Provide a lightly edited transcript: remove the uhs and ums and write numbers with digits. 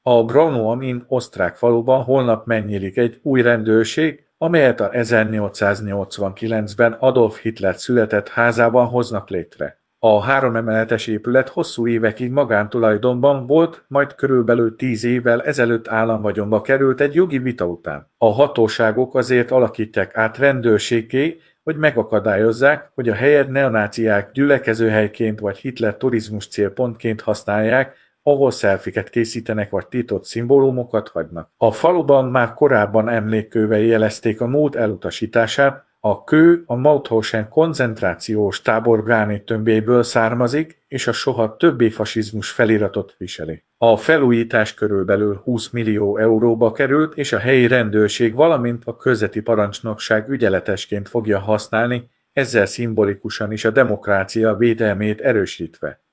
A Brno Amin osztrák faluban holnap megnyílik egy új rendőrség, amelyet a 1889-ben Adolf Hitler született házában hoznak létre. A 3 emeletes épület hosszú évekig magántulajdonban volt, majd körülbelül 10 évvel ezelőtt államvagyonba került egy jogi vita után. A hatóságok azért alakítják át rendőrséggé, hogy megakadályozzák, hogy a helyet neonáciák gyülekezőhelyként vagy Hitler turizmus célpontként használják, ahol szelfiket készítenek vagy tiltott szimbólumokat hagynak. A faluban már korábban emlékkővei jelezték a múlt elutasítását, a kő a Mauthausen koncentrációs tábor gránittömbjéből származik, és a soha többé fasizmus feliratot viseli. A felújítás körülbelül 20 millió euróba került, és a helyi rendőrség, valamint a közeti parancsnokság ügyeletesként fogja használni, ezzel szimbolikusan is a demokrácia védelmét erősítve.